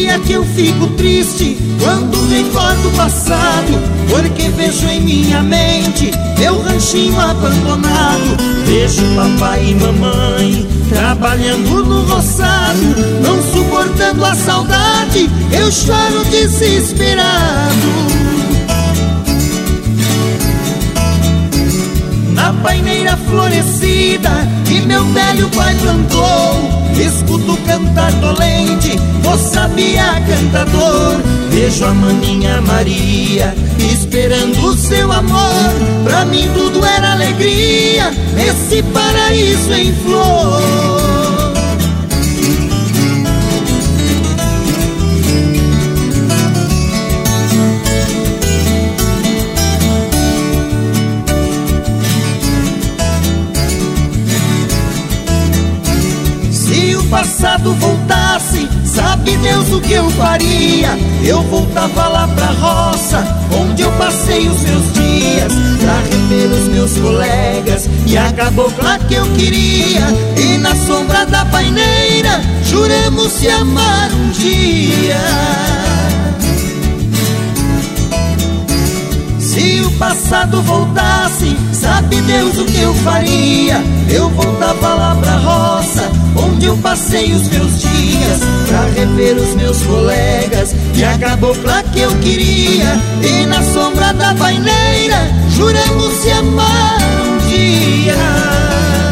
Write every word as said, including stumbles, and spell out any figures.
dia que eu fico triste quando recordo o passado, porque vejo em minha mente meu ranchinho abandonado. Vejo papai e mamãe trabalhando no roçado, não suportando a saudade, eu choro desesperado. Na paineira florescida que meu velho pai plantou, escuto cantar dolente, o sabiá cantador. Vejo a maninha Maria esperando o seu amor, pra mim tudo era alegria nesse paraíso em flor. Se o passado voltasse, sabe Deus o que eu faria? Eu voltava lá pra roça, onde eu passei os meus dias, pra rever os meus colegas e a cabocla que eu queria. E na sombra da paineira juramos se amar um dia. Se o passado voltasse, sabe Deus o que eu faria? Eu voltava lá pra roça, onde eu passei os meus dias, pra rever os meus colegas e a cabocla que eu queria. E na sombra da paineira juramos se amar um dia.